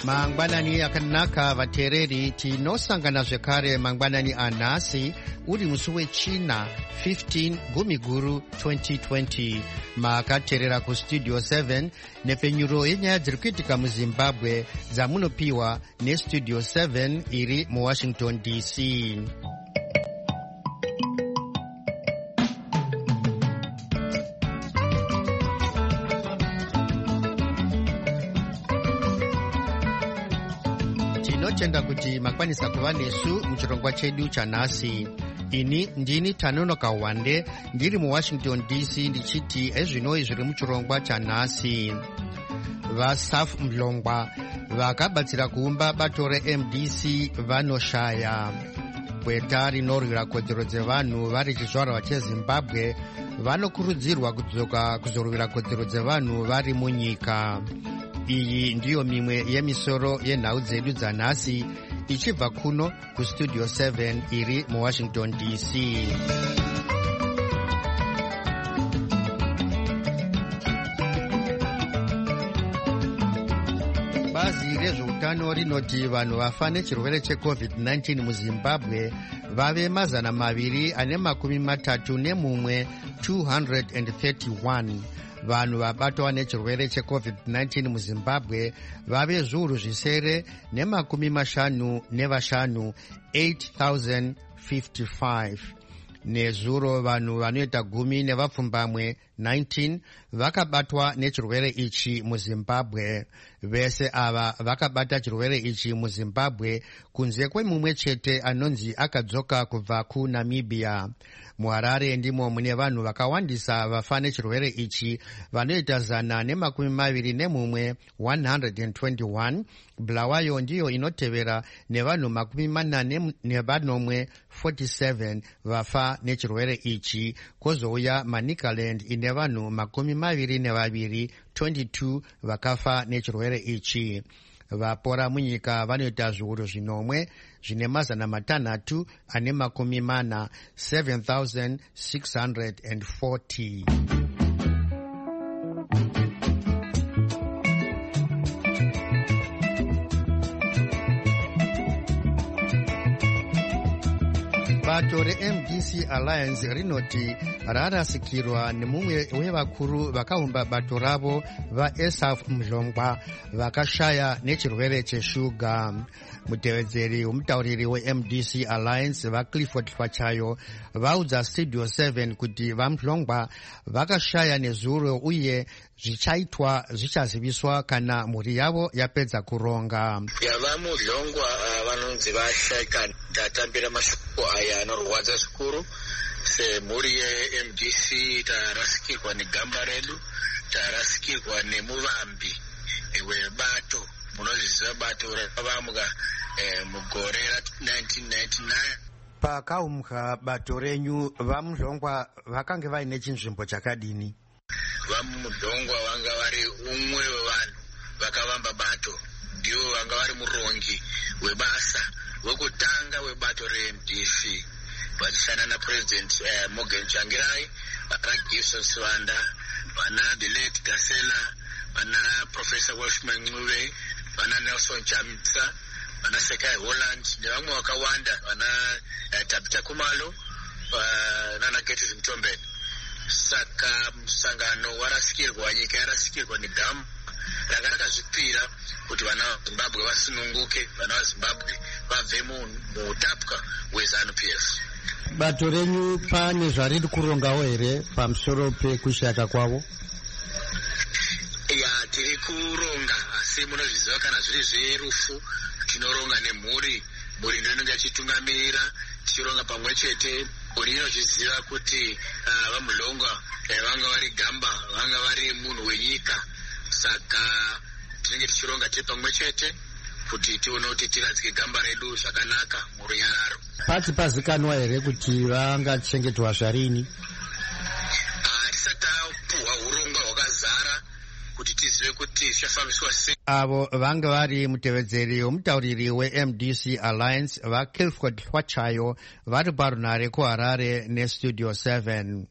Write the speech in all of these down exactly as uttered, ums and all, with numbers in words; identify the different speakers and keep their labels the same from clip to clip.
Speaker 1: mangwanani akanaka vateereri tinosangana zvekare mangwanani anhasi uri musi wechina fifteen gumiguru twenty twenty makateerera kustudio seven nepfenyuro yenyaya dziri kuitika muzimbabwe dzamunopiwa nestudio seven iri muwashington D C. tinotenda kuti makwanisa kuva nesu muchirongwa chedu chanhasi. ini ndini Tanonoka Wande ndiri muwashington D C ndichiti ezvinoi zviri muchirongwa chanhasi. vasaf mlongwa vakabatsira kuumba bato reM D C vanoshaya. gweta rinorwira kodzero dzevanhu vari chizvarwa chezimbabwe vanokurudzirwa kudzoka kuzorwira kodzero dzevanhu vari munyika. iyi ndiyo mimwe yemisoro yenhau dzedu dzanhasi ichibva kuno kustudio seven iri muwashington D C. bazi rezveutano rinoti vanhu vafa nechirwere checovid nineteen muzimbabwe vave mazana maviri ane makumi matatu nemumwe two hundred thirty-one. vanhu vabatwa nechirwere checovid nineteen muzimbabwe vave zviuru zvisere nemakumi mashanu nevashanu eight thousand fifty-five. nezuro vanhu vanoita gumi nevapfumbamwe nineteen vakabatwa nechirwere ichi muzimbabwe. vese ava vakabata chirwere ichi muzimbabwe kunze kwemumwe chete anonzi akadzoka kubva kunamibia. muharare ndimo mune vanhu vakawandisa vafa nechirwere ichi vanoita zana nemakumi maviri nemumwe one hundred twenty-one. bulawayo ndiyo inotevera nevanhu makumi manane nevanomwe forty-seven vafa nechirwere ichi. kwozouya manicaland ine vanhu makumi maviri nevaviri twenty-two vakafa nechirwere ichi. vapora munyika vanoita zviuru zvinomwe zvine mazana matanhatu ane makumi mana seven thousand six hundred forty. bato reM D C Alliance rinoti rarasikirwa nemumwe wevakuru vakaumba bato ravo vaesaf mlongwa vakashaya nechirwere cheshuga. mutevedzeri womutauriri weM D C Alliance vaClifford Fachayo vaudza studio seven kuti vamlongwa vakashaya nezuro uye zvichaitwa zvichaziviswa kana mhuri yavo yapedza kuronga.
Speaker 2: yavamudlongwa vanonzi vashayika tatambira mashoko aya anorwadza zvikuru. semhuri yeM D C tarasikirwa negamba redu, tarasikirwa nemuvambi webato. munozviziva bato rakavambwa eh, mugore ra-nineteen ninety-nine.
Speaker 1: pakaumbwa bato renyu vamudlongwa vakange vaine chinzvimbo chakadini?
Speaker 2: vamudlongwa vanga vari umwe wevanhu vakavamba bato, ndivo vanga vari murongi webasa wekutanga webato reM D C vachishanda napresident eh, Morgan Changirai, vana Gibson Sivanda, vana Delete Gasela, vana Professor Welshman Ncube, vana Nelson Chamisa, vana Sekai Holland nevamwe vakawanda, vana eh, Tabita Kumalo, uh, nana Gertrude Mtombeni. saka musangano warasikirwa, nyika yarasikirwa negamba ranga rakazvipira kuti vana vazimbabwe vasununguke, vana vazimbabwe vabve muutapwa hweZANU P F.
Speaker 1: bato renyu pane zvariri kurongawo here pamusoro pekushayika kwavo?
Speaker 2: ya tiri kuronga, asi munozviziva kana zviri zverufu tinoronga nemhuri. mhuri ndo inenge ichitungamirira, tichironga pamwe chete. mhuri inozviziva kuti uh, vamudlongwa eh, vanga vari gamba, vanga vari munhu wenyika. saka tinenge tichironga tiri pamwe chete kuti tione kuti tiradzike gamba redu zvakanaka murunyararo.
Speaker 1: pati pazikanwa here kuti vangachengetwa zvarini?
Speaker 2: tisati tapuhwa urongwa hwakazara kuti tizive kuti zvichafambiswa sei.
Speaker 1: avo vanga vari mutevedzeri womutauriri weM D C Alliance vaClifford Fachayo vari parunhare kuharare nestudio seven.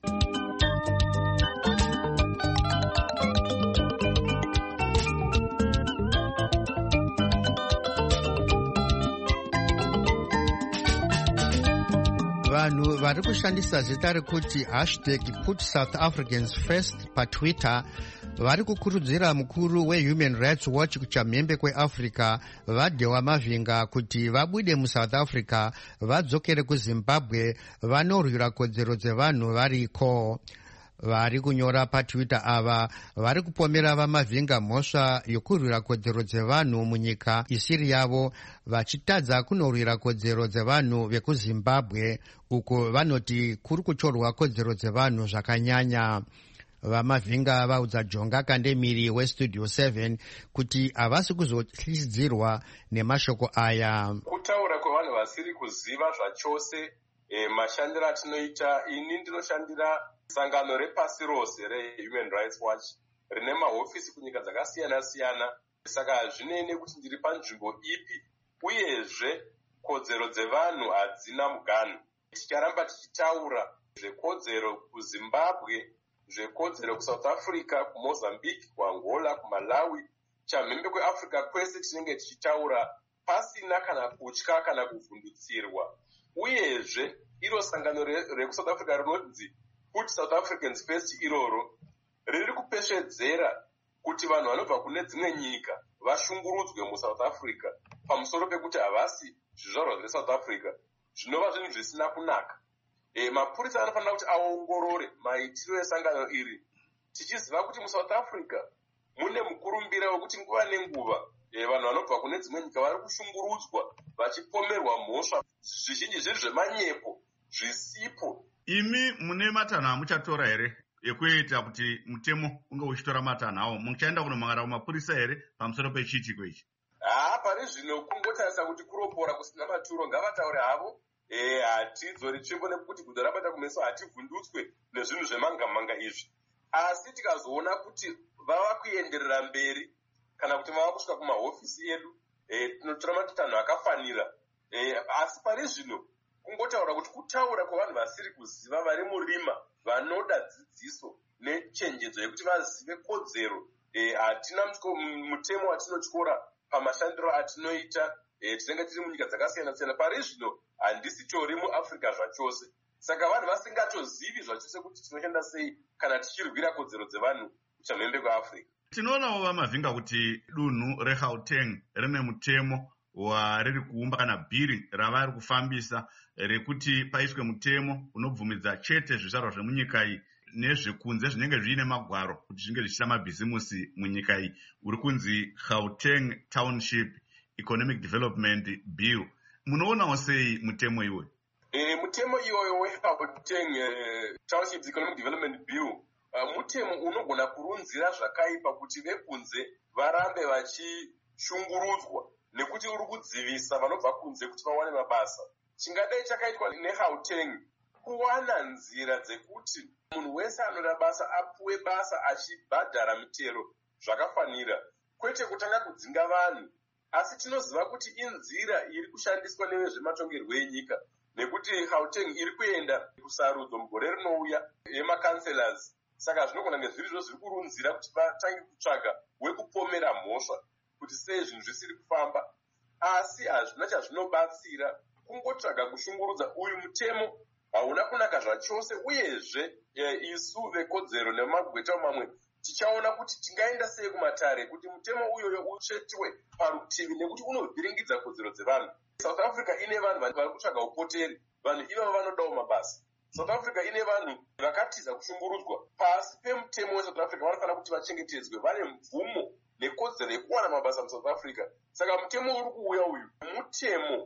Speaker 1: vanhu vari kushandisa zita rekuti hashtag put south africans first patwitter vari kukurudzira mukuru wehuman rights watch kuchamhembe kweafrica vadhewa mavhinga kuti vabude musouth africa vadzokere kuzimbabwe vanorwira kodzero dzevanhu variko. Vari kunyora patwitter ava vari kupomera vamavhinga mhosva yokurwira kodzero dzevanhu munyika isiri yavo vachitadza kunorwira kodzero dzevanhu vekuzimbabwe uko vanoti kuri kutorwa kodzero dzevanhu zvakanyanya. Vamavhinga vaudza Jonga Kandemiri westudio seven kuti havasi kuzohlisidzirwa nemashoko aya.
Speaker 3: Kutaura kwevanhu vasiri kuziva zvachose e, mashandiro atinoita. Ini ndinoshandira sangano repasi rose rehuman rights watch rine mahofisi kunyika dzakasiyana siyana, saka zvinene kuti ndiri panzvimbo ipi uyezve kodzero dzevanhu hadzina muganhu. Ticharamba tichitaura zvekodzero kuzimbabwe, zvekodzero kusouth africa, kumozambique, kuangola, kumalawi, chamhembe kweafrica kwese tinenge tichitaura pasina kana kutya kana kuvhundutsirwa. Uyezve iro sangano rekusouth africa rinonzi put south africans first iroro riri kupesvedzera kuti vanhu vanobva kune dzimwe nyika vashungurudzwe musouth africa pamusoro pekuti havasi zvizvarwa zvesouth africa, zvinova zvinhu zvisina kunaka. E, mapurisa anofanira kuti aongorore maitiro esangano iri, tichiziva kuti musouth africa mune mukurumbira wekuti nguva nenguva e, vanhu vanobva kune dzimwe nyika vari kushungurudzwa vachipomerwa mhosva zvizhinji zviri zvemanyepo zvisipo.
Speaker 4: Imi mune matanho amuchatora here ekuita kuti mutemo unge uchitora matanho awo? Muchaenda kunomangana kumapurisa here pamusoro pechiitiko ichi?
Speaker 3: Haa, pari zvino kungotarisa kuti kuropora kusina maturo, ngavataure havo. E, hatidzori tsvimbo nekuti gudo rabata kumeso hativhundutswe nezvinhu zvemangamanga izvi. Asi tikazoona kuti vava kuenderera mberi kana kuti vava kusvika kumahofisi edu, e, tinotora matanho akafanira. E, asi pari zvino kungotaura kuti kutaura kwavanhu vasiri kuziva vari murima vanoda dzidziso nechenjedzo yekuti vazive kodzero. Hatina e, mutemo watinotyora pamashandiro atinoita. E, tinenge tiri munyika dzakasiyana siyana. Pari zvino handisitori muafrica zvachose, saka vanhu vasingatozivi zvachose kuti tinoshanda sei kana tichirwira kodzero dzevanhu kuchamhembe kweafrica.
Speaker 4: Tinoonawo vamavhinga kuti dunhu reGauteng rine mutemo wariri kuumba kana bhiri ravari kufambisa rekuti paiswe mutemo unobvumidza chete zvizvarwa zvemunyika iyi nezvekunze zvinenge zviine magwaro kuti zvinge zvichiita mabhizimusi munyika iyi, uri kunzi Gauteng Township Economic Development Bill. Munoonawo sei mutemo iwe?
Speaker 3: E, mutemo iwoyo weGauteng uh, Township Economic Development Bill uh, mutemo unogona kurunzira zvakaipa kuti vekunze varambe vachishungurudzwa nekuti uri kudzivisa vanobva kunze kuti vawane mabasa. Chingadai chakaitwa neGauteng kuwana nzira dzekuti munhu wese anoda basa apuwe basa achibhadhara mitero zvakafanira, kwete kutanga kudzinga vanhu. Asi tinoziva kuti inzira iri kushandiswa nevezvematongerwo enyika, nekuti Gauteng iri kuenda kusarudzo mugore rinouya yemakanselas. Saka zvinogona ngezviri zvo zviri kurunzira kuti vatange kutsvaga wekupomera mhosva kuti sei zvinhu zvisiri kufamba. Asi hazvina chazvinobatsira, kungotsvaga kushungurudza. Uyu mutemo hauna kunaka zvachose, uyezve e, isu vekodzero nemagweta mamwe tichaona kuti tingaenda sei kumatare kuti mutemo uyoyo utsvetwe parutivi, nekuti unovhiringidza kodzero dzevanhu. South Africa ine vanhu vari kutsvaga upoteri, vanhu ivavo vanodawo mabasa. South Africa ine vanhu vakatiza kushungurudzwa. Pasi pemutemo weSouth Africa vanofanira kuti vachengetedzwe, vane mvumo nekodzero yekuwana mabasa muSouth Africa. Saka mutemo uri kuuya uyu mutemo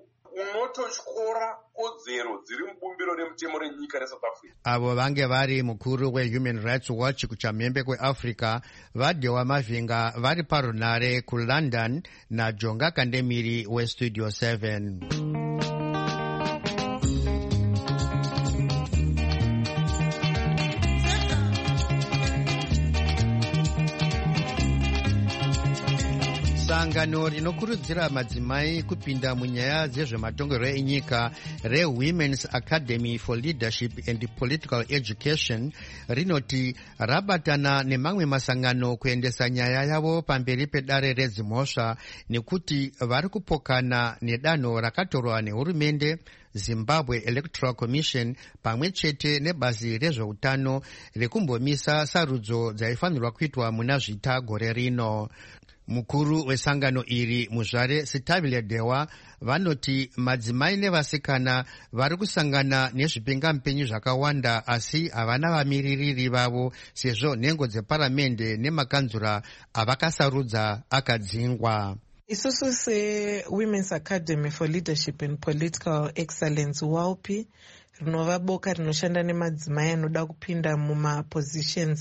Speaker 3: unototyora kodzero dziri mubumbiro remutemo renyika reSouth Africa.
Speaker 1: Avo vange vari mukuru weHuman Rights Watch kuchamhembe kweAfrica vadhewa mavhinga vari parunare kuLondon naJonga Kandemiri westudio seven. sangano rinokurudzira madzimai kupinda munyaya dzezvematongerwo enyika reWomen's Academy for Leadership and Political Education rinoti rabatana nemamwe masangano kuendesa nyaya yavo pamberi pedare redzimhosva nekuti vari kupokana nedanho rakatorwa nehurumende, Zimbabwe Electoral Commission pamwe chete nebazi rezveutano rekumbomisa sarudzo dzaifanirwa kuitwa muna zvita gore rino. Mukuru wesangano iri Muzvare Sitabile Dewa vanoti madzimai nevasikana vari kusangana nezvipingamupinyi zvakawanda asi havana vamiririri vavo sezvo nhengo dzeparamende nemakanzura avakasarudza akadzingwa.
Speaker 5: Isusu seWomen's Academy for Leadership and Political Excellence W A L P rinova boka rinoshanda nemadzimai anoda kupinda mumapositions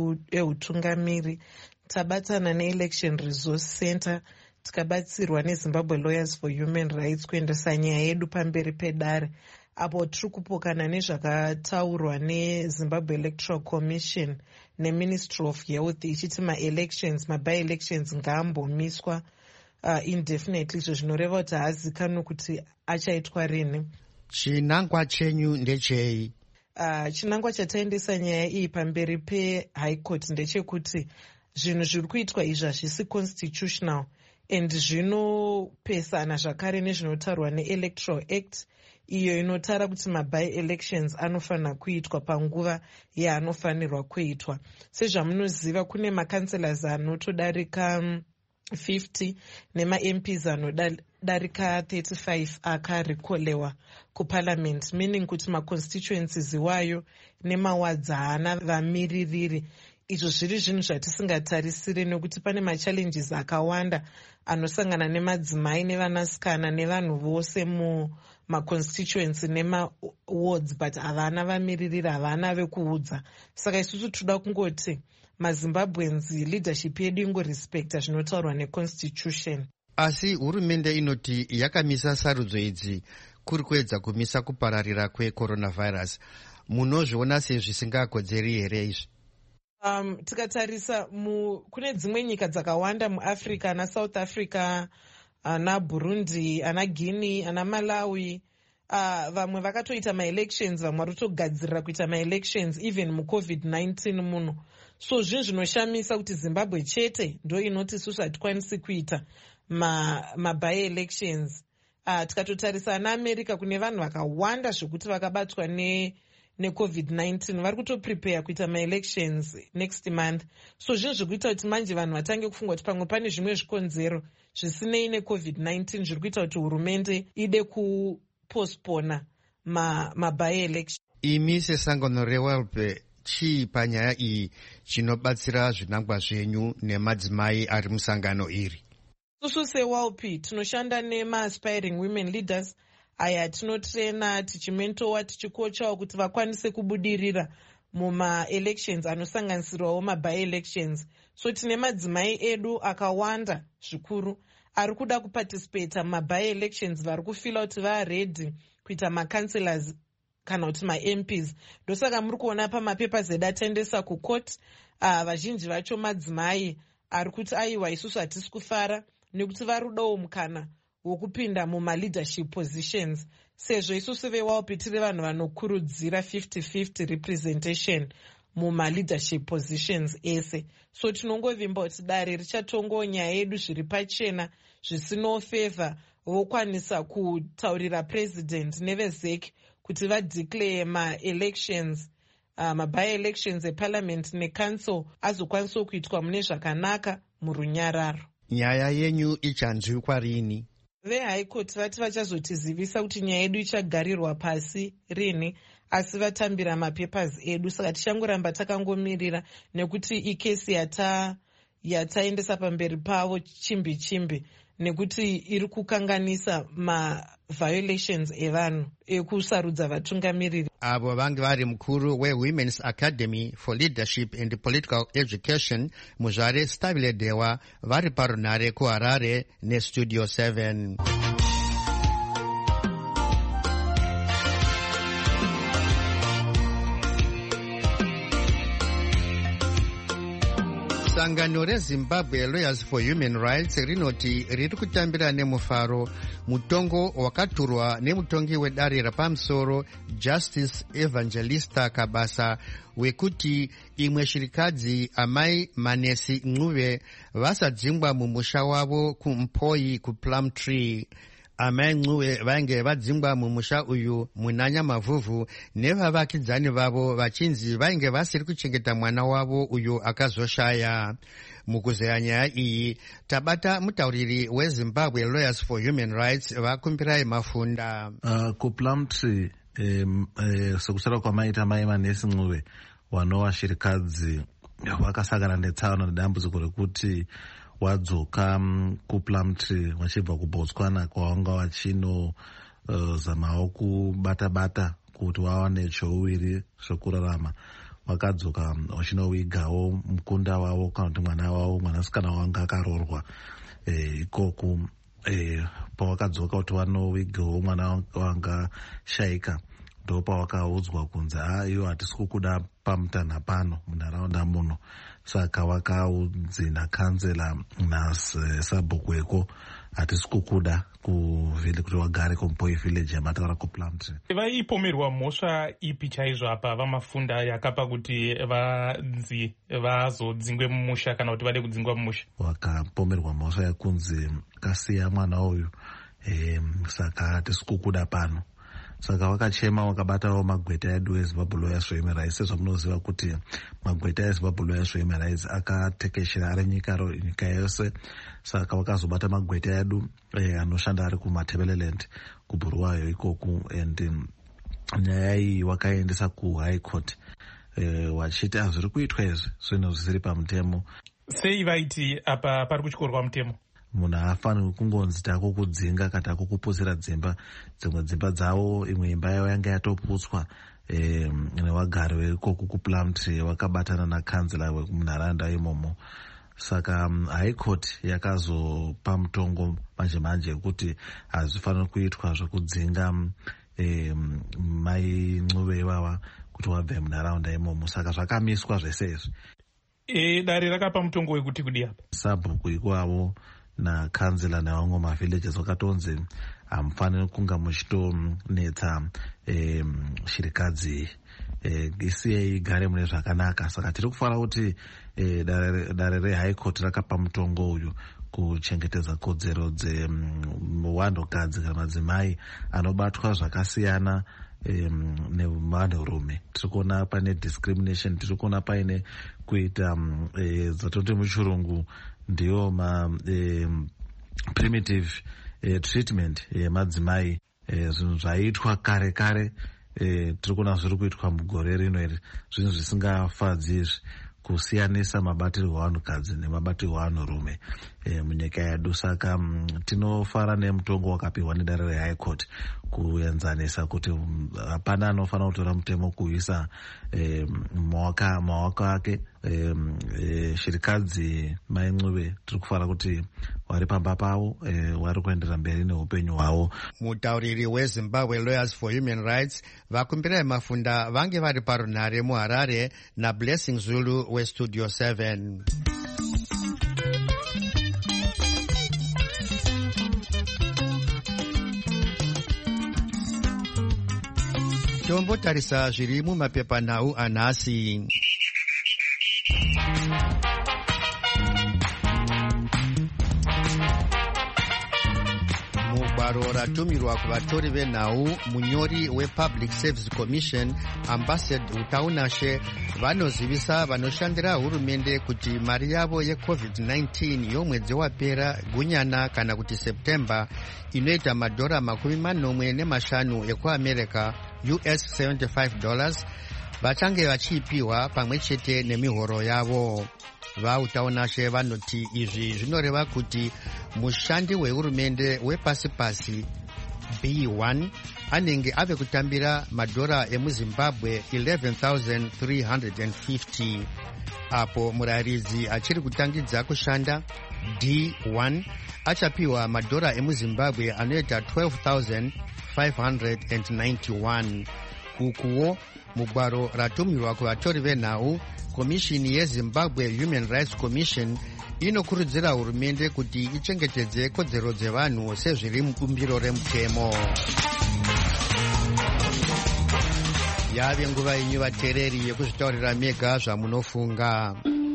Speaker 5: eutungamiri. Tabatana neElection Resource Center tikabatsirwa neZimbabwe Lawyers for Human Rights kuendesa nyaya yedu pamberi pedare apo tiri kupokana nezvakataurwa neZimbabwe Electoral Commission neMinistry of Health ichiti ma-elections maby-elections ngaambomiswa uh, indefinitely, izvo zvinoreva kuti haazikanwi kuti achaitwa rini.
Speaker 1: Chinangwa chenyu ndechei?
Speaker 5: Uh, chinangwa chataendesa nyaya iyi pamberi peHigh Court ndechekuti zvinhu zviri kuitwa izvi hazvisi constitutional and zvinopesana zvakare nezvinotaurwa neElectoral Act iyo inotara kuti maby-elections anofanira kuitwa panguva yaanofanirwa kuitwa. Sezvamunoziva kune makanselas anotodarika fifty nema-M Ps anodarika thirty-five akarekolewa kuparliament, meaning kuti maconstituencies iwayo nemawards haana vamiririri. Izvo zviri zvinhu zvatisingatarisiri nekuti pane machallenges akawanda anosangana nemadzimai nevanasikana nevanhu vose mumaconstituency nemawards but havana vamiririri, havana vekuudza. Saka isusu toda kungoti maZimbabweans leadership yedu ingorespekta zvinotaurwa neconstitution.
Speaker 1: Asi hurumende inoti yakamisa sarudzo idzi kuri kuedza kumisa kupararira kwecoronavirus. Munozviona sezvisingakodzeri here izvi?
Speaker 5: Um, tikatarisa mu, kune dzimwe nyika dzakawanda muAfrica, ana South Africa, ana Burundi, ana Guinea, ana Malawi, uh, vamwe vakatoita ma-elections, vamwe varotogadzirira kuita ma-elections even mu-covid nineteen muno. So zvinhu zvinoshamisa kuti Zimbabwe chete ndo inoti isusu hatikwanisi kuita ma-by-elections. Uh, tikatotarisa ana America kune vanhu vakawanda zvokuti vakabatwa ne neCovid nineteen vari kutoprepare kuita ma-elections next month. So zvinhu zvikuita kuti manje vanhu vatange kufunga kuti pamwe pane zvimwe zvikonzero zvisinei neCovid nineteen zviri kuita kuti hurumende ide kupostpona maby-election.
Speaker 1: Imi sesangano reW A L P chii panyaya iyi chinobatsira zvinangwa zvenyu nemadzimai ari musangano iri?
Speaker 5: Susu seW A L P tinoshanda nema-aspiring women leaders aya tinotrena tichimentowa tichikochawo kuti vakwanise kubudirira muma-elections anosanganisirwawo maby-elections. So tine madzimai edu akawanda zvikuru ari kuda kuparticipata muma-by-elections, vari kufila kuti varedhi kuita makanselas kana kuti ma-M Ps. Ndosaka muri kuona pamapepers edu ataendesa kucourt, uh, vazhinji vacho madzimai ari kuti aiwa isusu hatisi kufara nekuti vari kudawo mukana wokupinda muma-leadership positions. Sezvo isusu veW A L P tiri vanhu vanokurudzira fifty fifty representation muma-leadership positions ese. So tinongovimba kuti dare richatongowo nyaya yedu zviri pachena zvisinofavor vokwanisa kutaurira president nevezeki kuti vadeclare ma-elections, uh, maby-elections eparliament necouncil azokwanisawo kuitwa mune zvakanaka murunyararo.
Speaker 1: Nyaya yenyu ichanzwikwa rini?
Speaker 5: VeHigh Court vati vachazotizivisa kuti nyaya yedu ichagarirwa pasi rini, asi vatambira mapepers edu. Saka tichangoramba takangomirira nekuti ikesi yata yataendesa pamberi pavo chimbi chimbi nekuti iri kukanganisa ma-violations evanhu ekusarudza vatungamiriri.
Speaker 1: Avo vange vari mukuru weWomen's Academy for Leadership and Political Education Muzvare Sitabile Dewa vari parunhare kuHarare neStudio seven. sangano rezimbabwe lawyers for human rights rinoti riri kutambira nemufaro mutongo wakaturwa nemutongi wedare rapamusoro Justice Evangelista Kabasa wekuti imwe shirikadzi amai Manesi Ncube vasadzingwa mumusha wavo kuMpoi kuPlumtree. Amai Ncube vainge vadzingwa mumusha uyu munanya mavhuvhu nevavakidzani vavo vachinzi vainge vasiri kuchengeta mwana wavo uyu akazoshaya. Mukuzeya nyaya iyi tabata mutauriri weZimbabwe Lawyers for Human Rights vakumbirai mafunda.
Speaker 6: Uh, kuPlumtree um, uh, sekusara kwamaita mai Manesi Ncube wanova shirikadzi vakasangana netsaona nedambudziko rekuti wadzoka um, kuPlumtree vachibva kuBotswana kwavanga vachinozamawo uh, kubata-bata kuti vawane chouwiri zvekurarama. Vakadzoka vachinovigawo mukunda wavo kana kuti mwana wavo mwanasikana wanga akaroorwa e, ikoku e, pavakadzoka kuti vanovigawo mwana wanga shaika ndo pavakaudzwa kunzi ivo hatisi kukuda pamutanha pano munharaunda muno. Saka vakaudzi nakanzela nasabhukweko hatisi kukuda kuvhili kuti vagare kuMpoi village yamatara kuPlumtree.
Speaker 7: Vaipomerwa mhosva ipi chaizvo apa vamafunda yakapa kuti vanzi vazodzingwe mumusha kana kuti vade kudzingwa mumusha?
Speaker 6: Vakapomerwa mhosva yekunzi kasiya mwana uyu e, saka hatisi kukuda pano. Saka vakachema vakabatawo magweta edu eZimbabwe Lawyers for Human Rights. Sezvamunoziva kuti magweta eZimbabwe Lawyers for Human Rights akatekeshera ari nyika nyika yose. Saka vakazobata magweta edu eh, anoshanda ari kuMatabeleland kuBulawayo ikoku, and nyaya iyi wakaendesa kuHigh Court eh, wachiti hazviri kuitwa izvi zvinhu zvisiri pamutemo.
Speaker 7: Sei vaiti apa pari kuchorwa mutemo?
Speaker 6: Munhu haafanirwi kungonzi tako kudzinga kana tako kupusira dzimba. Dzimwe dzimba dzavo imwe imba yavo yanga yatoputswa e, nevagari veikoku kuPlumtree vakabatana nakanzela wemunharaunda imomo. Saka um, High Court yakazopa mutongo manje manje kuti hazvifaniri kuitwa zvekudzinga e, mai Ncube ivava kuti wabve munharaunda imomo. Saka zvakamiswa zvese izvi.
Speaker 7: E, dare rakapa mutongo wekuti kudi apa?
Speaker 6: Sabhuku ikwavo nakanzela nevamwe mavillages vakatonzi hamufaniri kunga muchitonetsa e, shirikadzi e, isiyei igare mune zvakanaka. Saka tiri kufanira kuti e, dare, dare reHigh Court rakapa mutongo uyu kuchengetedza kodzero dzewanhukadzi kana madzimai anobatwa zvakasiyana um, nevanhurume. Tiri kuona paine discrimination, tiri kuona paine kuita um, e, dzatoti muchirungu ndiyo ma e, primitive e, treatment yemadzimai e, zvinhu zvaiitwa kare kare e, tiri kuona zviri kuitwa mugore rino iri, zvinhu zvisingafadzi izvi, kusiyanisa mabatirwo evanhukadzi nemabatirwo evanhurume e, munyika yedu. Saka um, tinofara nemutongo wakapiwa nedare reHigh Court kuenzanisa kuti hapana um, anofanira kutora mutemo kuisa e, maoko ake e, e, shirikadzi mai Ncube tiri kufara kuti vari pamba pavo e, vari kuendera mberi neupenyu hwavo.
Speaker 1: Mutauriri weZimbabwe Lawyers for Human Rights vakumbirai mafunda vange vari parunhare muHarare naBlessing Zulu weStudio seven. Tombotarisa zviri mumapepanhau anhasi. Mugwaro ratumirwa kuvatori venhau, munyori wePublic Service Commission Ambassador Utaunashe vanozivisa vanoshandira hurumende kuti mari yavo yeCovid nineteen yomwedzi wapera gunyana kana kuti September inoita madhora makumi manomwe nemashanu ekuAmerica U S seventy-five dollars vachange vachiipiwa pamwe chete nemihoro yavo. Vautaunashe vanoti izvi zvinoreva kuti mushandi wehurumende wepasi pasi B one anenge ave kutambira madhora emuZimbabwe eleven thousand three hundred fifty. Apo murayiridzi achiri kutangidza kushanda D one achapiwa madhora emuZimbabwe anoita twelve thousand five hundred ninety-one. ukuwo mugwaro ratumirwa kuvatori venhau. Komishini yeZimbabwe Human Rights Commission inokurudzira hurumende kuti ichengetedze kodzero dzevanhu sezviri mubumbiro remutemo. Yave nguva yenyu vateereri yekuzvitaurira mega zvamunofunga.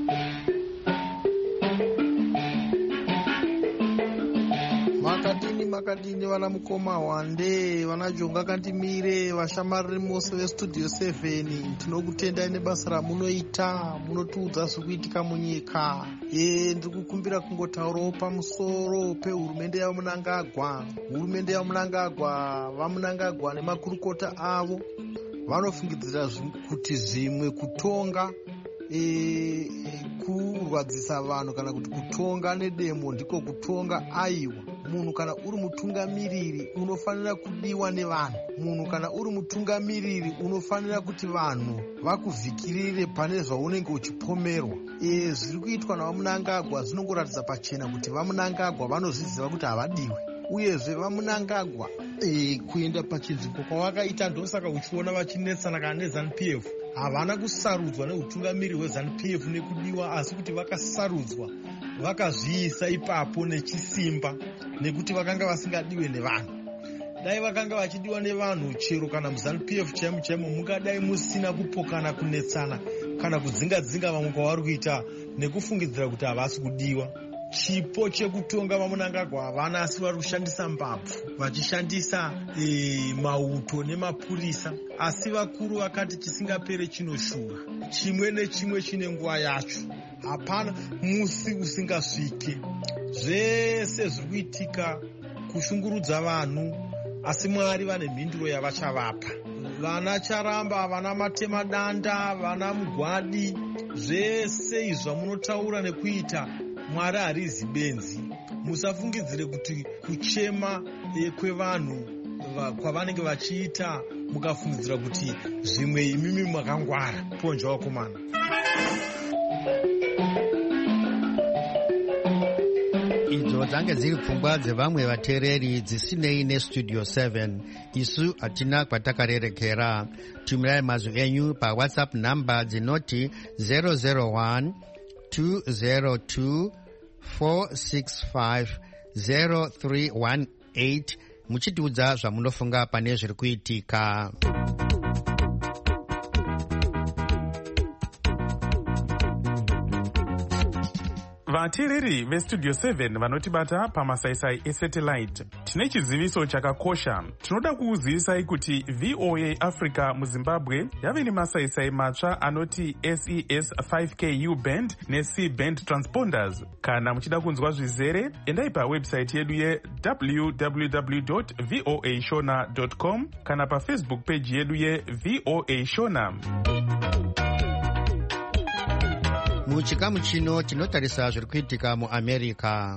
Speaker 8: Makadini makadini vana mukoma wande vana jonga kandimire vashamariri mose vestudio seven tinokutendai nebasa ramunoita munotiudza zvikuitika munyika. E ndiri kukumbira kungotaurawo pamusoro pehurumende yamunangagwa. Hurumende yamunangagwa vamunangagwa nemakurukota avo vanofungidzira kuti zvimwe kutonga e, kurwadzisa vanhu kana kuti kutonga nedemo ndiko kutonga. Aiwa, munhu kana uri mutungamiriri unofanira kudiwa nevanhu. Munhu kana uri mutungamiriri unofanira kuti vanhu vakuvhikirire pane zvaunenge uchipomerwa. E, zviri kuitwa navamunangagwa zvinongoratidza pachena kuti vamunangagwa vanozviziva kuti havadiwe, uyezve vamunangagwa e, kuenda pachinzvimbo kwavakaita ndosaka uchiona vachinetsana kana nezanu P F havana kusarudzwa neutungamiriri hwezanu P F nekudiwa, asi kuti vakasarudzwa vakazviisa ipapo nechisimba nekuti vakanga vasingadiwe nevanhu. Dai vakanga vachidiwa nevanhu chero kana muzanu P F chaimo chaimo mungadai musina kupokana kunetsana kana kudzinga dzinga vamwe kwavari kuita nekufungidzira kuti havasi kudiwa. Chipo chekutonga vamunangagwa havana, asi vari kushandisa mbabvu vachishandisa e, mauto nemapurisa. Asi vakuru vakati chisingapere chinoshuva, chimwe nechimwe chine nguva yacho, hapana musi usingasvike. Zvese zviri kuitika kushungurudza vanhu, asi Mwari vane mhinduro yavachavapa. Vana charamba, vana matemadanda, vana mugwadi, zvese izvi zvamunotaura nekuita Mwari harizi benzi. Musafungidzire kuti kuchema kwevanhu kwavanenge vachiita mukafungidzira kuti zvimwe imimi makangwara. Ponja wakomana.
Speaker 1: Idzo dzange dziri pfungwa dzevamwe vateereri dzisinei nestudio seven. Isu hatina kwatakarerekera. Tumirai mazwi enyu pawhatsapp namba dzinoti zero zero one two zero two four six five zero three one eight muchitiudza zvamunofunga pane zviri kuitika.
Speaker 7: vateereri vestudio seven vanotibata pamasaisai esatellite, tine chiziviso chakakosha. Tinoda kukuzivisai kuti V O A Africa muZimbabwe yave nemasaisai matsva anoti S E S five K U band ne-C band transponders. Kana muchida kunzwa zvizere, endai pawebsite yedu ye w w w dot voa shona dot com kana pafacebook page yedu ye V O A Shona.
Speaker 1: Muchikamu chino tinotarisa zviri kuitika muAmerica.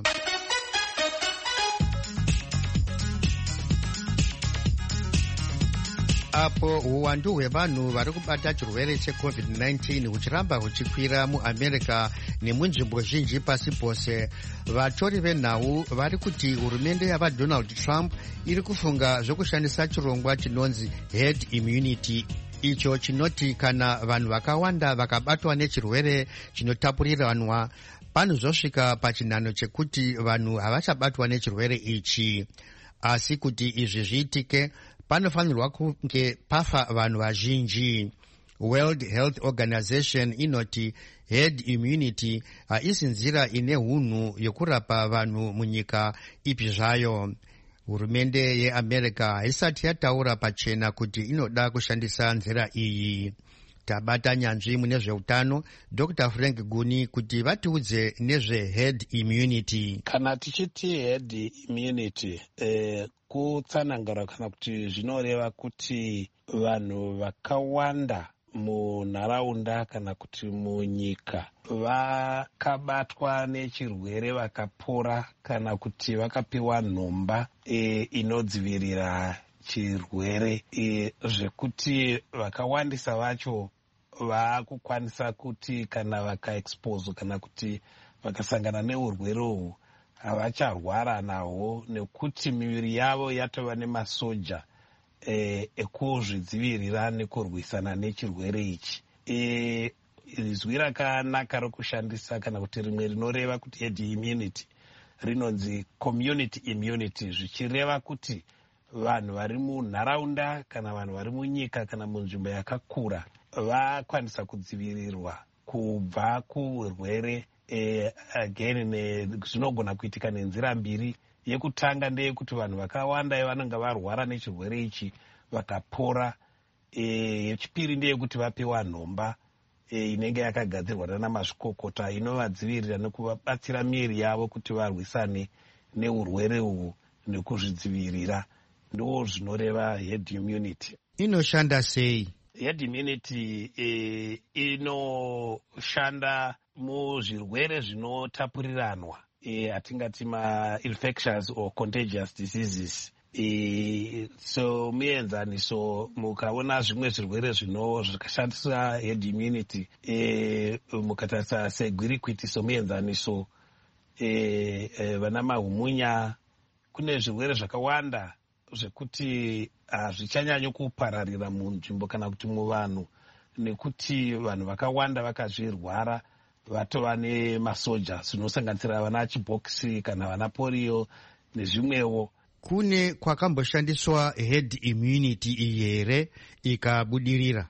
Speaker 1: Apo uwandu hwevanhu vari kubata chirwere checovid nineteen huchiramba huchikwira muAmerica nemunzvimbo zhinji pasi pose, vatori venhau vari kuti hurumende yavaDonald Trump iri kufunga zvokushandisa chirongwa chinonzi herd immunity, icho chinoti kana vanhu vakawanda vakabatwa nechirwere chinotapuriranwa panozosvika pachinhano chekuti vanhu havachabatwa nechirwere ichi. Asi kuti izvi zviitike panofanirwa kunge pafa vanhu vazhinji. World Health Organization inoti herd immunity haisi nzira ine hunhu yokurapa vanhu munyika ipi zvayo. Hurumende yeAmerica haisati yataura pachena kuti inoda kushandisa nzira iyi. Tabata nyanzvi mune zveutano Doctor Frank Guni kuti vatiudze nezve herd immunity.
Speaker 9: Kana tichiti herd immunity eh, kutsanangura kana kuti zvinoreva kuti vanhu vakawanda munharaunda kana kuti munyika vakabatwa nechirwere vakapora kana kuti vakapiwa nhomba e, inodzivirira chirwere e, zvekuti vakawandisa vacho vakukwanisa kuti kana vakaexpose kana kuti vakasangana neurwere uhwu havacharwara nahwo nekuti miviri yavo yatova nemasoja eh, ekuzvidzivirira nekurwisana nechirwere ichi. Eh, zwi rakanaka rokushandisa kana kuti rimwe rinoreva kuti herd immunity rinonzi community immunity, zvichireva kuti vanhu vari munharaunda kana vanhu vari munyika kana munzvimbo yakakura vakwanisa kudzivirirwa kubva kuurwere. Eh, again zvinogona kuitika nenzira mbiri. Yekutanga ndeyekuti vanhu vakawanda vanenge varwara nechirwere ichi vakapora. Eh, yechipiri ndeyekuti vapiwa nhomba eh, inenge yakagadzirwa nana mazvikokota inovadzivirira nekuvabatsira miri yavo kuti varwisane neurwere uhu nekuzvidzivirira. Ndo zvinoreva herd immunity.
Speaker 1: Inoshanda sei?
Speaker 9: Herd immunity eh, inoshanda muzvirwere zvinotapuriranwa eh, atingati ma-infectious or contagious diseases. Eh, so muenzaniso mukaona zvimwe zvirwere zvino zvakashandisa herd immunity eh, mukatarisa segwirikwiti somuenzaniso eh, eh, vana mahumunya, kune zvirwere zvakawanda zvekuti hazvichanyanyo kupararira munzvimbo kana kuti muvanhu nekuti vanhu vakawanda vakazvirwara vatova nemasoja zvinosanganisira vana chibhokisi kana vana polio nezvimwewo.
Speaker 1: Kune kwakamboshandiswa herd immunity iyi here ikabudirira?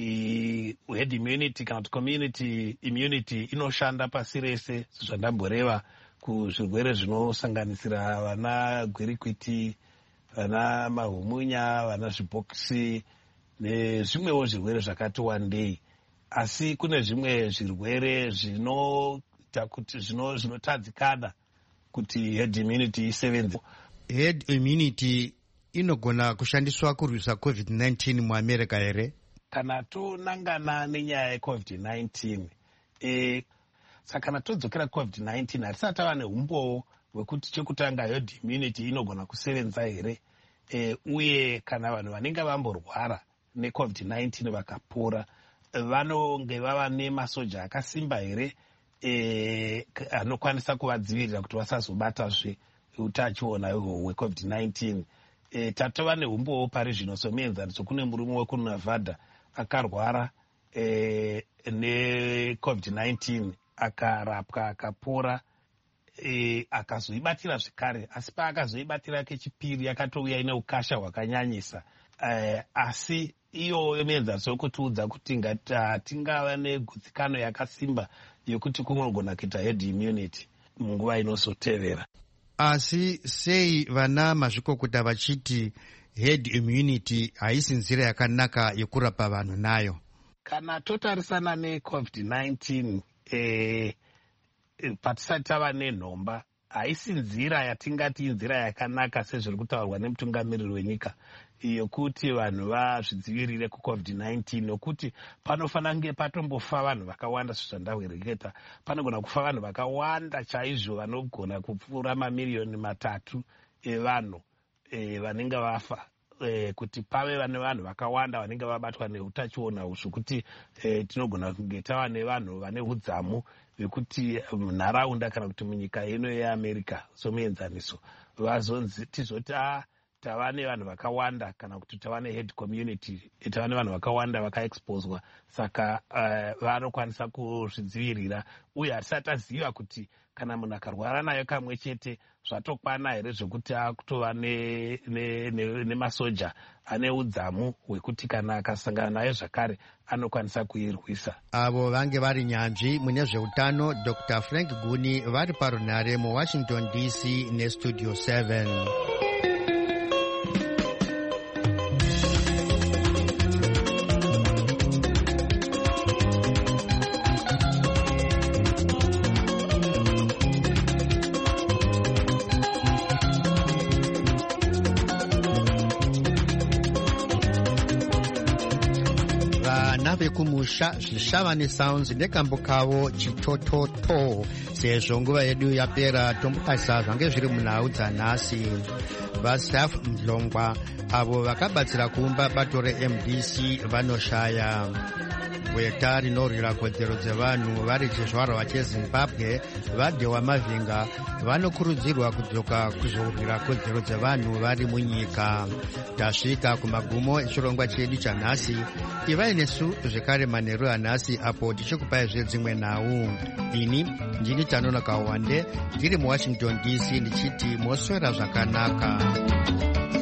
Speaker 9: I, herd immunity kana kuti community immunity inoshanda pasi rese zvandamboreva kuzvirwere zvinosanganisira vana gwirikwiti, vana mahumunya, vana zvibhokisi nezvimwewo zvirwere zvakati wandei. Asi kune zvimwe zvirwere zvinoita kuti zvinotadzikana kuti herd immunity isevenze.
Speaker 1: Herd immunity inogona kushandiswa kurwisa covid nineteen muAmerica here?
Speaker 9: Kana tonangana nenyaya yecovid nineteen e, saka kana todzokera covid nineteen hatisati tava neumbowo hwekuti chekutanga herd immunity inogona kusevenza here. E, uye kana vanhu vanenge vamborwara necovid nineteen vakapora vanonge vava nemasoja akasimba here e, anokwanisa kuvadzivirira kuti vasazobatazve utachiona hwecovid nineteen. E, tatova neumbowo pari zvino somuenzaniso kune murume wekunevada akarwara e, necovid nineteen akarapwa akapora e, akazoibatira zvikare, asi paakazoibatira kechipiri yakatouya ine ukasha hwakanyanyisa. E, asi iyo muenzaniso wekutiudza kuti tingava negutsikano yakasimba yekuti kunogona kuita herd immunity munguva inosotevera.
Speaker 1: Asi sei vana mazvikokota vachiti herd immunity haisi nzira yakanaka yekurapa vanhu nayo?
Speaker 9: Kana totarisana necovid nineteen eh, patisati tava nenhomba haisi nzira yatingati nzira yakanaka sezviri kutaurwa nemutungamiriri wenyika yokuti vanhu vazvidzivirire kucovid nineteen, nokuti panofanira kunge patombofa vanhu vakawanda sezvandawereketa. Panogona kufa vanhu vakawanda chaizvo vanogona kupfuura mamiriyoni matatu evanhu e, vanenge vafa e, kuti pave vane vanhu vakawanda vanenge vabatwa neutachiona uzvu kuti e, tinogona kunge tava nevanhu vane udzamu vekuti munharaunda kana kuti munyika ino yeAmerica somuenzaniso vazonzi tizoti a tava nevanhu vakawanda kana kuti tava neherd community, tava nevanhu vakawanda vakaexposwa, saka uh, vanokwanisa kuzvidzivirira. Uye hatisati taziva kuti kana munhu akarwara nayo kamwe chete zvatokwana here zvekuti akutova nemasoja ane udzamu hwekuti kana akasangana nayo zvakare anokwanisa kuirwisa.
Speaker 1: Avo vange vari nyanzvi mune zveutano Doctor Frank Guni vari parunhare muWashington D C nestudio seven. Vekumusha zvishava sounds nekambo kavo chitototo. Sezvo nguva yedu yapera tombokasa zvange zviri munhau dzanhasi. Vasaf Mdlongwa avo vakabatsira kuumba bato reM D C vanoshaya. gweta rinorwira kodzero dzevanhu vari chizvarwa chezimbabwe vadhewa mavhinga vanokurudzirwa kudzoka kuzorwira kodzero dzevanhu vari munyika. Tasvika kumagumo echirongwa chedu chanhasi. Ivai nesu zvekare manheru anhasi apo tichikupaizve dzimwe nhau. Ini ndini Tanonoka Wande ndiri muwashington D C ndichiti moswera zvakanaka.